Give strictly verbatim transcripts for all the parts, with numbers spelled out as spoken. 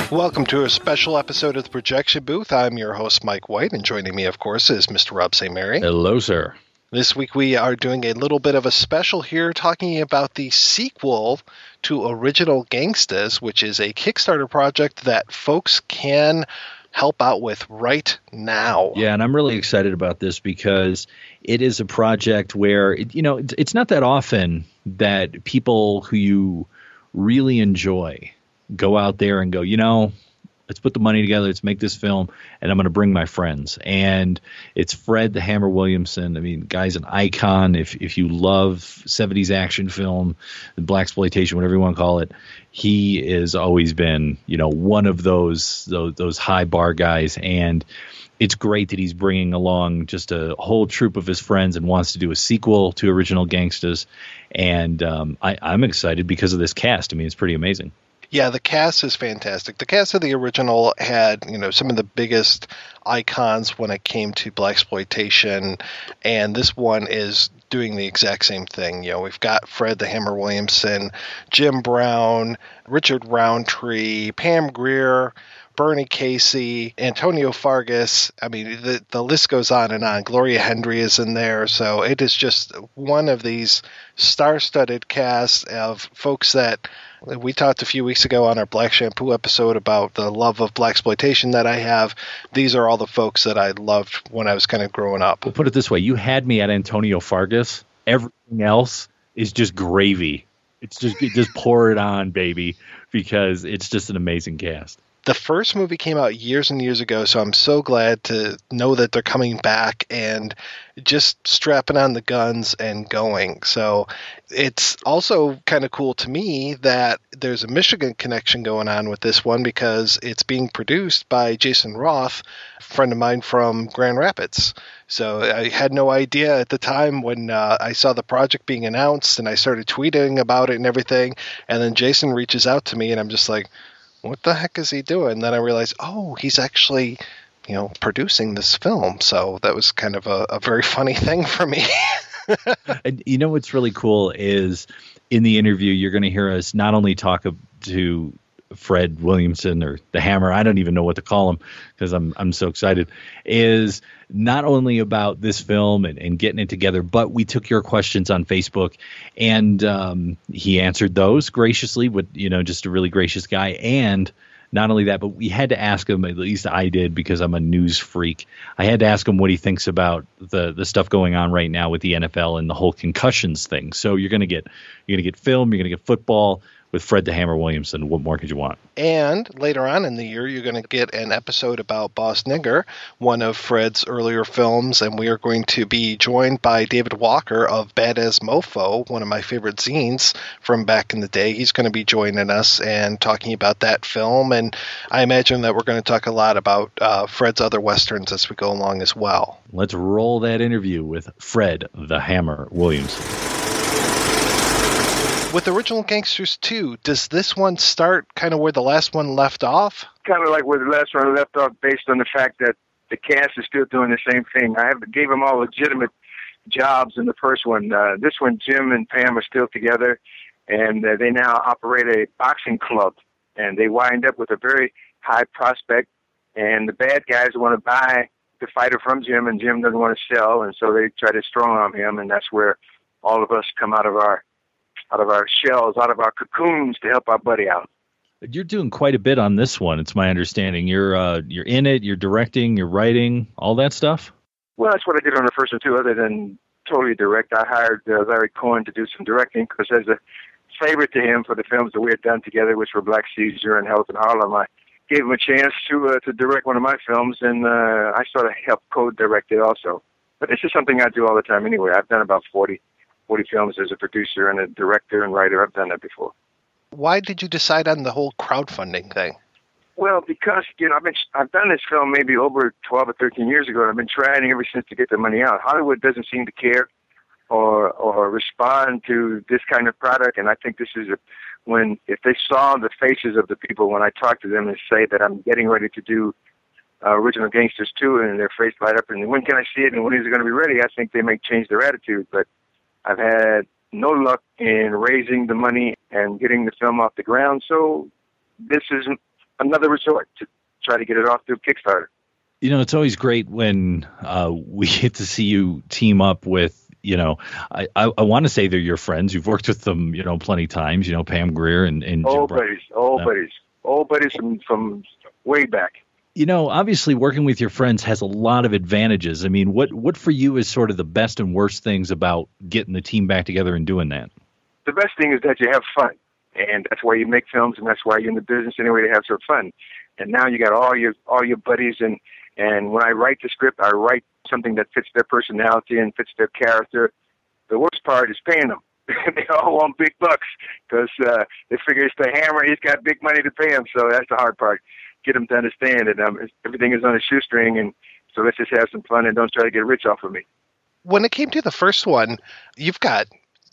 Welcome to a special episode of the Projection Booth. I'm your host, Mike White, and joining me, of course, is Mister Rob Saint Mary. Hello, sir. This week we are doing a little bit of a special here, talking about the sequel to Original Gangstas, which is a Kickstarter project that folks can help out with right now. Yeah, and I'm really excited about this because it is a project where, it, you know, it's not that often that people who you really enjoy go out there and go, you know, let's put the money together, let's make this film, and I'm going to bring my friends. And it's Fred the Hammer Williamson. I mean, guy's an icon. If if you love seventies action film, blaxploitation, whatever you want to call it, he has always been, you know, one of those those, those high bar guys. And it's great that he's bringing along just a whole troop of his friends and wants to do a sequel to Original Gangstas. And um, I, I'm excited because of this cast. I mean, it's pretty amazing. Yeah, the cast is fantastic. The cast of the original had, you know, some of the biggest icons when it came to blaxploitation, and this one is doing the exact same thing. You know, we've got Fred the Hammer Williamson, Jim Brown, Richard Roundtree, Pam Grier, Bernie Casey, Antonio Fargas. I mean, the, the list goes on and on. Gloria Hendry is in there. So it is just one of these star-studded casts of folks that we talked a few weeks ago on our Black Shampoo episode about the love of blaxploitation that I have. These are all the folks that I loved when I was kind of growing up. We'll put it this way. You had me at Antonio Fargas. Everything else is just gravy. It's just just pour it on, baby, because it's just an amazing cast. The first movie came out years and years ago, so I'm so glad to know that they're coming back and just strapping on the guns and going. So it's also kind of cool to me that there's a Michigan connection going on with this one because it's being produced by Jason Roth, a friend of mine from Grand Rapids. So I had no idea at the time when uh, I saw the project being announced and I started tweeting about it and everything. And then Jason reaches out to me and I'm just like, what the heck is he doing? And then I realized, oh, he's actually, you know, producing this film. So that was kind of a, a very funny thing for me. And you know what's really cool is in the interview, you're going to hear us not only talk to Fred Williamson or the Hammer, I don't even know what to call him because I'm I'm so excited, is not only about this film and, and getting it together, but we took your questions on Facebook and um, he answered those graciously with, you know, just a really gracious guy. And not only that, but we had to ask him, at least I did because I'm a news freak. I had to ask him what he thinks about the the stuff going on right now with the N F L and the whole concussions thing. So you're going to get you're going to get film, you're going to get football with Fred the Hammer Williamson. What more could you want? And later on in the year, you're going to get an episode about Boss Nigger, one of Fred's earlier films, and we are going to be joined by David Walker of Bad as Mofo, one of my favorite zines from back in the day. He's going to be joining us and talking about that film, and I imagine that we're going to talk a lot about uh, Fred's other westerns as we go along as well. Let's roll that interview with Fred the Hammer Williamson. With Original Gangsters two, does this one start kind of where the last one left off? Kind of like where the last one left off based on the fact that the cast is still doing the same thing. I have, gave them all legitimate jobs in the first one. Uh, this one, Jim and Pam are still together, and uh, they now operate a boxing club, and they wind up with a very high prospect, and the bad guys want to buy the fighter from Jim, and Jim doesn't want to sell, and so they try to strong-arm him, and that's where all of us come out of our out of our shells, out of our cocoons to help our buddy out. You're doing quite a bit on this one, it's my understanding. You're uh, you're in it, you're directing, you're writing, all that stuff? Well, that's what I did on the first one, too, other than totally direct. I hired uh, Larry Cohen to do some directing because as a favor to him for the films that we had done together, which were Black Caesar and Hells in Harlem, I gave him a chance to uh, to direct one of my films, and uh, I sort of helped co-direct it also. But this is something I do all the time anyway. I've done about forty forty films as a producer and a director and writer. I've done that before. Why did you decide on the whole crowdfunding thing? Well, because, you know, I've been, I've done this film maybe over twelve or thirteen years ago, and I've been trying ever since to get the money out. Hollywood doesn't seem to care or or respond to this kind of product, and I think this is a, when, if they saw the faces of the people when I talk to them and say that I'm getting ready to do uh, Original Gangsters two, and their face light up, and when can I see it, and when is it going to be ready, I think they may change their attitude. But I've had no luck in raising the money and getting the film off the ground, so this is another resort to try to get it off through Kickstarter. You know, it's always great when uh, we get to see you team up with, you know, I, I, I want to say they're your friends. You've worked with them, you know, plenty of times, you know, Pam Grier and, and Jim Old Brown. buddies, old Yeah. buddies, old buddies from, from way back. You know, obviously working with your friends has a lot of advantages. I mean, what, what for you is sort of the best and worst things about getting the team back together and doing that? The best thing is that you have fun, and that's why you make films, and that's why you're in the business anyway, to have some fun. And now you got all your all your buddies, and and when I write the script, I write something that fits their personality and fits their character. The worst part is paying them. They all want big bucks because uh, they figure it's the Hammer. He's got big money to pay him, so that's the hard part. Get them to understand that um, everything is on a shoestring, and so let's just have some fun and don't try to get rich off of me. When it came to the first one, you've got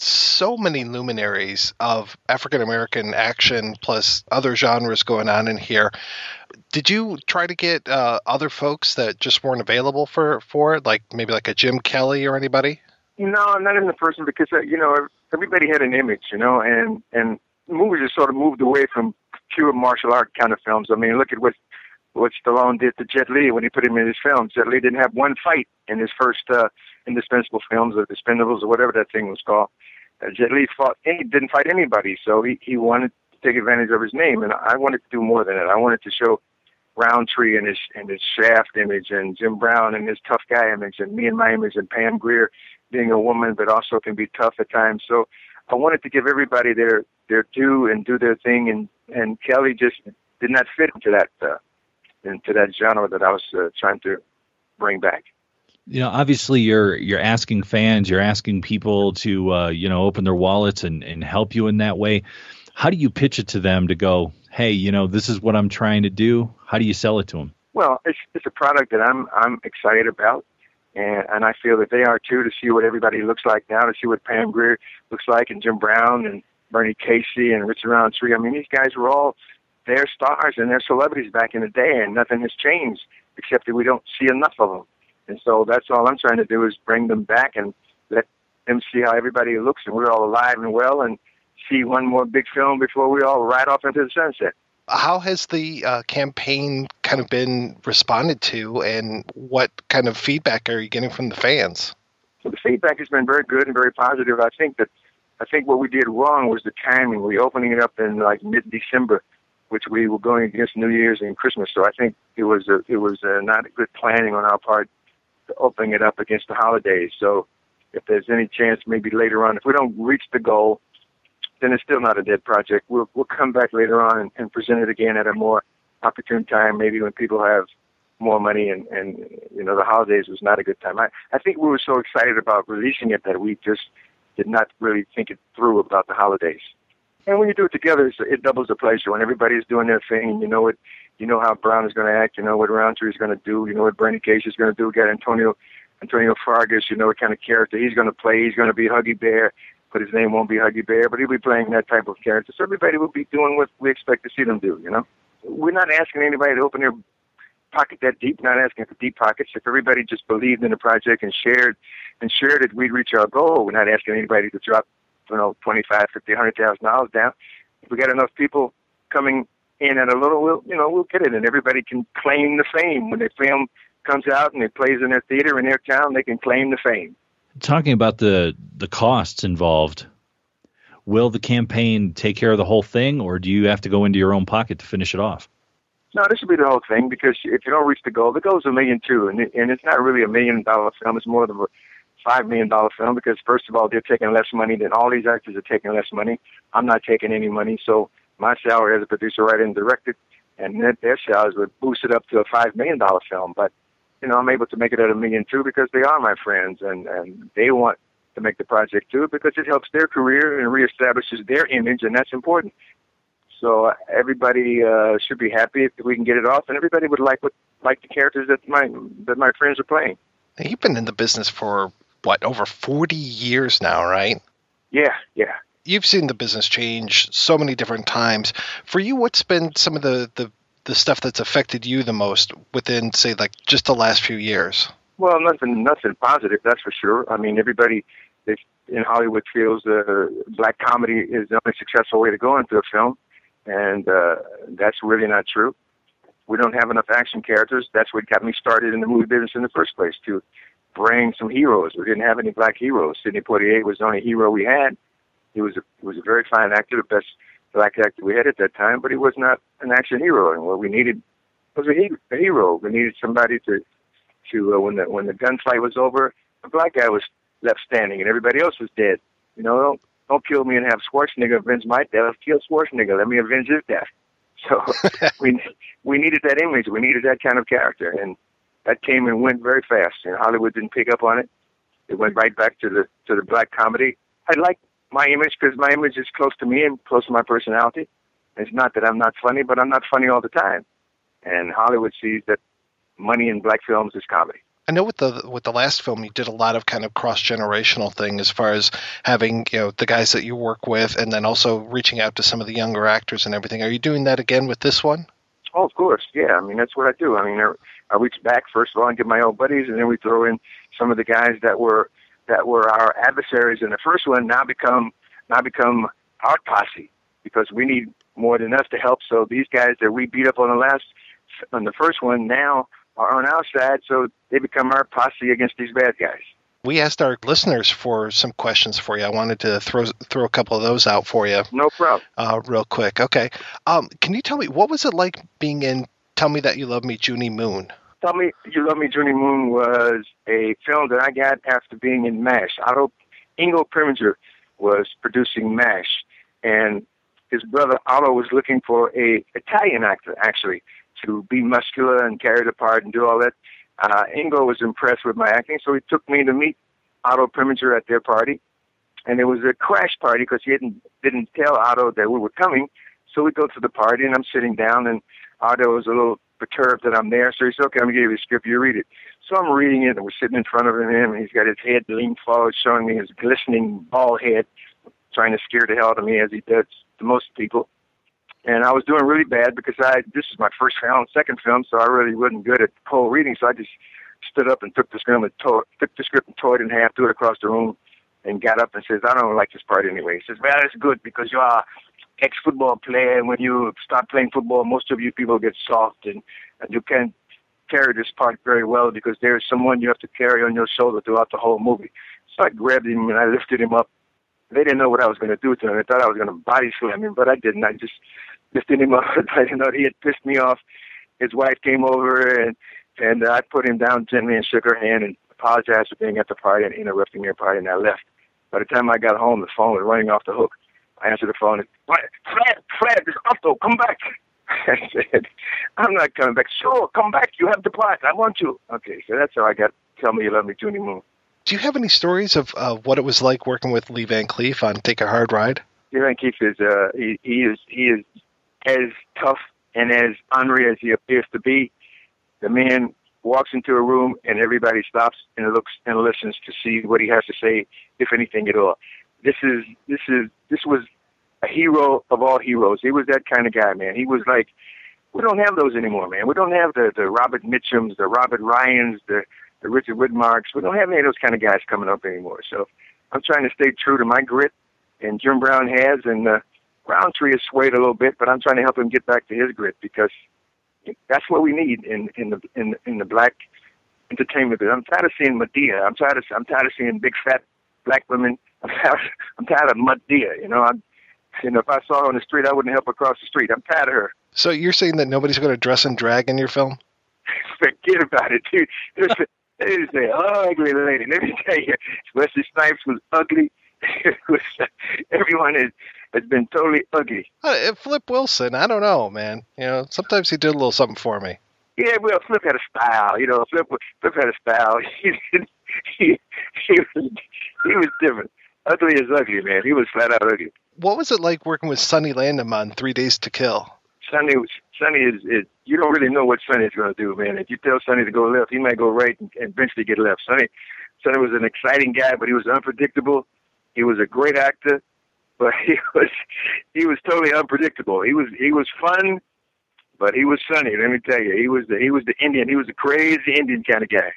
so many luminaries of African-American action plus other genres going on in here. Did you try to get uh, other folks that just weren't available for, for it, like maybe like a Jim Kelly or anybody? No, not in the first one because, uh, you know, everybody had an image, you know, and, and movies just sort of moved away from pure martial art kind of films. I mean, look at what what Stallone did to Jet Li when he put him in his films. Jet Li didn't have one fight in his first uh, indispensable films, or Expendables, or whatever that thing was called. Uh, Jet Li fought, he didn't fight anybody, so he, he wanted to take advantage of his name, and I wanted to do more than that. I wanted to show Roundtree and his and his Shaft image, and Jim Brown and his tough guy image, and me and my image, and Pam Grier being a woman, but also can be tough at times. So I wanted to give everybody their their due and do their thing, and and Kelly just did not fit into that uh, into that genre that I was uh, trying to bring back. You know, obviously you're you're asking fans, you're asking people to uh, you know, open their wallets and, and help you in that way. How do you pitch it to them to go, hey, you know, this is what I'm trying to do? How do you sell it to them? Well, it's it's a product that I'm I'm excited about, and and I feel that they are too, to see what everybody looks like now, to see what Pam Grier looks like, and Jim Brown and Bernie Casey and Richard Roundtree. I mean, these guys were all their stars and their celebrities back in the day, and nothing has changed except that we don't see enough of them. And so that's all I'm trying to do, is bring them back and let them see how everybody looks, and we're all alive and well, and see one more big film before we all ride off into the sunset. How has the uh, campaign kind of been responded to, and what kind of feedback are you getting from the fans? So the feedback has been very good and very positive. I think that I think what we did wrong was the timing. We were opening it up in like mid-December, which we were going against New Year's and Christmas. So I think it was a, it was a not a good planning on our part, opening it up against the holidays. So if there's any chance, maybe later on, if we don't reach the goal, then it's still not a dead project. We'll we'll come back later on and, and present it again at a more opportune time, maybe when people have more money, and, and you know, the holidays was not a good time. I, I think we were so excited about releasing it that we just did not really think it through about the holidays. And when you do it together, it's, it doubles the pleasure. When everybody's doing their thing, you know what, you know how Brown is going to act, you know what Roundtree is going to do, you know what Bernie Casey is going to do. We got Antonio Antonio Fargas, you know what kind of character he's going to play. He's going to be Huggy Bear, but his name won't be Huggy Bear, but he'll be playing that type of character. So everybody will be doing what we expect to see them do, you know. We're not asking anybody to open their pocket that deep, not asking for deep pockets. If everybody just believed in the project and shared and shared it, we'd reach our goal. We're not asking anybody to drop, you know, twenty-five, fifty, one hundred thousand dollars down. If we got enough people coming in at a little, we'll, you know, we'll get it, and everybody can claim the fame. When the film comes out and it plays in their theater in their town, they can claim the fame. Talking about the the costs involved, will the campaign take care of the whole thing, or do you have to go into your own pocket to finish it off? No, this will be the whole thing, because if you don't reach the goal, the goal is a million too, and, it, and it's not really a million dollar film. It's more of a five million dollar film, because first of all, they're taking less money than all these actors are taking less money. I'm not taking any money, so my salary as a producer, writer, and director, and their salaries would boost it up to a five million dollar film. But you know, I'm able to make it at a million too, because they are my friends, and and they want to make the project too, because it helps their career and reestablishes their image, and that's important. So uh, everybody uh, should be happy if we can get it off, and everybody would like what like the characters that my that my friends are playing. Now, you've been in the business for what, over forty years now, right? Yeah, yeah. You've seen the business change so many different times. For you, what's been some of the, the, the stuff that's affected you the most within, say, like just the last few years? Well, nothing, nothing positive, that's for sure. I mean, everybody in Hollywood feels uh, black comedy is the only successful way to go into a film. and uh, that's really not true. We don't have enough action characters. That's what got me started in the movie business in the first place, to bring some heroes. We didn't have any black heroes. Sidney Poitier was the only hero we had. He was a, he was a very fine actor, the best black actor we had at that time, but he was not an action hero. And what we needed was a, he, a hero. We needed somebody to, to uh, when the when the gunfight was over, a black guy was left standing and everybody else was dead. You know, don't, don't kill me and have Schwarzenegger avenge my death. Kill Schwarzenegger. Let me avenge his death. So we we needed that image. We needed that kind of character, and that came and went very fast. And Hollywood didn't pick up on it. It went right back to the to the black comedy. I like my image because my image is close to me and close to my personality. It's not that I'm not funny, but I'm not funny all the time. And Hollywood sees that money in black films is comedy. I know with the with the last film, you did a lot of kind of cross-generational thing as far as having, you know, the guys that you work with and then also reaching out to some of the younger actors and everything. Are you doing that again with this one? Oh, of course. Yeah, I mean, that's what I do. I mean, I, I reach back, first of all, and get my old buddies, and then we throw in some of the guys that were that were our adversaries in the first one now become now become our posse, because we need more than us to help. So these guys that we beat up on the last on the first one now are on our side, so they become our posse against these bad guys. We asked our listeners for some questions for you. I wanted to throw throw a couple of those out for you. No problem. Uh, real quick. Okay. Um, can you tell me, what was it like being in Tell Me That You Love Me, Junie Moon? Tell Me You Love Me, Junie Moon was a film that I got after being in MASH. Otto Ingo Preminger was producing MASH, and his brother Otto was looking for a Italian actor, actually, to be muscular and carry the part and do all that. Uh, Ingo was impressed with my acting, so he took me to meet Otto Preminger at their party. And it was a crash party because he didn't, didn't tell Otto that we were coming. So we go to the party, and I'm sitting down, and Otto was a little perturbed that I'm there. So he said, okay, I'm going to give you the script. You read it. So I'm reading it, and we're sitting in front of him, and he's got his head leaned forward, showing me his glistening bald head, trying to scare the hell out of me, as he does to most people. And I was doing really bad because I this is my first film, second film, so I really wasn't good at cold reading. So I just stood up and took the script and tore, took the script and tore it in half, threw it across the room, and got up and says, I don't like this part anyway. He says, well, it's good because you are ex-football player, and when you start playing football, most of you people get soft, and, and you can't carry this part very well because there is someone you have to carry on your shoulder throughout the whole movie. So I grabbed him and I lifted him up. They didn't know what I was going to do to him. They thought I was going to body slam him, but I didn't. I just lifted him up. I didn't know he had pissed me off. His wife came over, and and I put him down gently and shook her hand and apologized for being at the party and interrupting their party, and I left. By the time I got home, the phone was running off the hook. I answered the phone and, Fred, Fred, it's Otto, come back. I said, I'm not coming back. Sure, come back. You have the part. I want you. Okay, so that's how I got Tell Me You Love Me, Junie Moon. Do you have any stories of uh, what it was like working with Lee Van Cleef on Take a Hard Ride? Lee Van Cleef is uh, he, he is he is as tough and as ornery as he appears to be. The man walks into a room and everybody stops and looks and listens to see what he has to say, if anything at all. This is this is this was a hero of all heroes. He was that kind of guy, man. He was like, we don't have those anymore, man. We don't have the the Robert Mitchums, the Robert Ryans, the the Richard Widmarks. We don't have any of those kind of guys coming up anymore. So I'm trying to stay true to my grit, and Jim Brown has, and uh, Roundtree has swayed a little bit, but I'm trying to help him get back to his grit because that's what we need in in the in in the black entertainment business. I'm tired of seeing Medea. I'm tired of I'm tired of seeing big fat black women. I'm tired, I'm tired of Medea. You know, I'm you know if I saw her on the street, I wouldn't help her cross the street. I'm tired of her. So you're saying that nobody's going to dress in drag in your film? Forget about it, dude. There's They say, ugly lady. Let me tell you, Wesley Snipes was ugly. It was, uh, everyone has, has been totally ugly. Uh, Flip Wilson, I don't know, man. You know, sometimes he did a little something for me. Yeah, well, Flip had a style. You know, Flip Flip had a style. He he he was he was different. Ugly is ugly, man. He was flat out ugly. What was it like working with Sonny Landham on Three Days to Kill? Sonny, Sonny is, is, you don't really know what Sonny is going to do, man. If you tell Sonny to go left, he might go right and, and eventually get left. Sonny, Sonny was an exciting guy, but he was unpredictable. He was a great actor, but he was he was totally unpredictable. He was he was fun, but he was Sonny. Let me tell you, he was the he was the Indian. He was the crazy Indian kind of guy.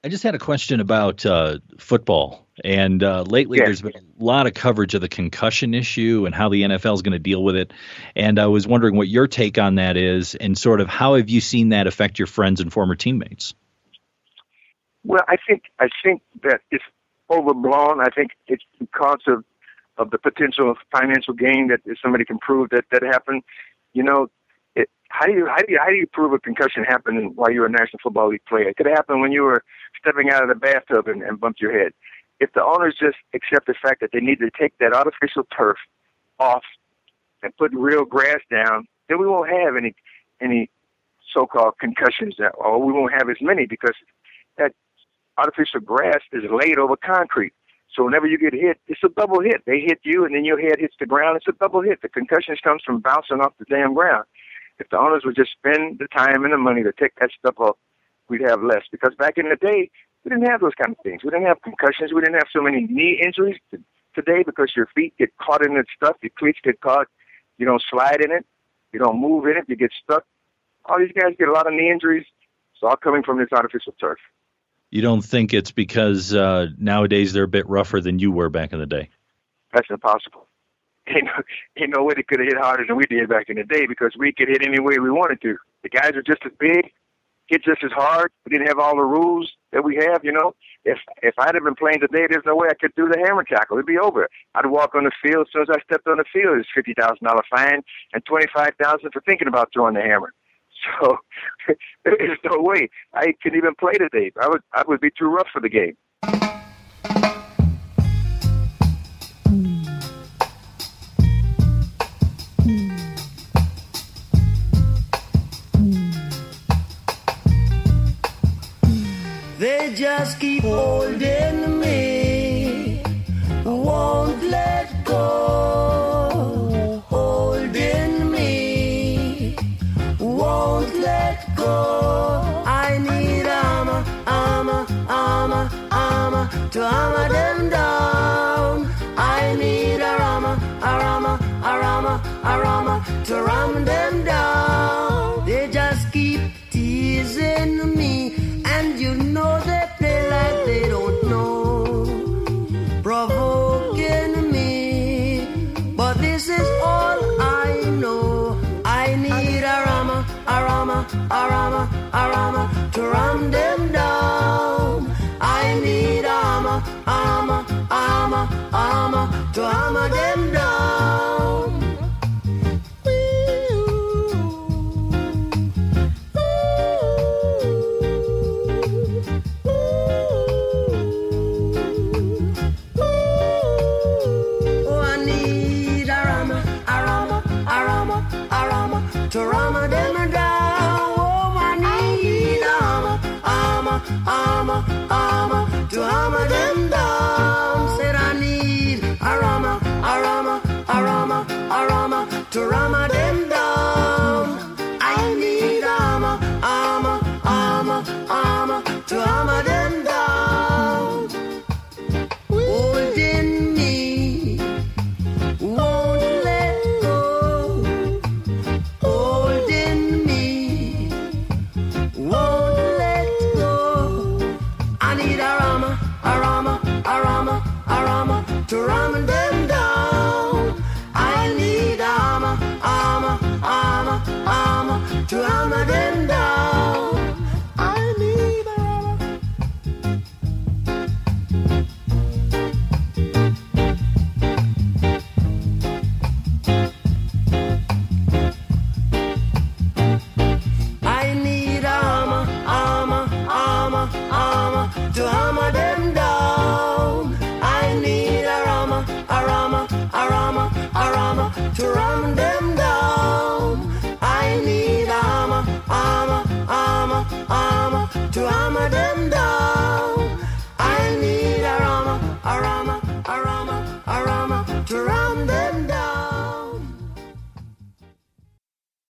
I just had a question about uh, football. And uh, lately, yeah. there's been a lot of coverage of the concussion issue and how the N F L is going to deal with it. And I was wondering what your take on that is, and sort of how have you seen that affect your friends and former teammates? Well, I think I think that it's overblown. I think it's because of, of the potential financial gain that if somebody can prove that that happened. You know, it, how do you how do you how do you prove a concussion happened while you were a National Football League player? It could have happened when you were stepping out of the bathtub and, and bumped your head. If the owners just accept the fact that they need to take that artificial turf off and put real grass down, then we won't have any any so-called concussions, or we won't have as many, because that artificial grass is laid over concrete. So whenever you get hit, it's a double hit. They hit you, and then your head hits the ground. It's a double hit. The concussions comes from bouncing off the damn ground. If the owners would just spend the time and the money to take that stuff off, we'd have less. Because back in the day, we didn't have those kind of things. We didn't have concussions. We didn't have so many knee injuries today because your feet get caught in that stuff. Your cleats get caught. You don't slide in it. You don't move in it. You get stuck. All these guys get a lot of knee injuries. It's all coming from this artificial turf. You don't think it's because uh, nowadays they're a bit rougher than you were back in the day? That's impossible. Ain't no, ain't no way they could have hit harder than we did back in the day, because we could hit any way we wanted to. The guys are just as big, hit just as hard. We didn't have all the rules that we have, you know. If if I'd have been playing today, there's no way I could do the hammer tackle. It'd be over. I'd walk on the field. As soon as I stepped on the field, it's fifty thousand dollars fine and twenty-five thousand dollars for thinking about throwing the hammer. So there's no way I could even play today. I would I would be too rough for the game. They just keep holding me, won't let go. Holding me, won't let go. I need armor, armor, armor, armor to armor them down. I need a armor, a armor, a armor, a armor to ram them down. They just keep teasing me. And you know they play like they don't know, provoking me. But this is all I know. I need a rama, a rama, a rama, a rama to ram them down. I need a rama, a rama, a rama, a rama to hammer them down. To rama them down, oh, I need armor, armor, armor, armor to hammer them down. Said I need a rama, a rama, a rama, a rama to rama them down.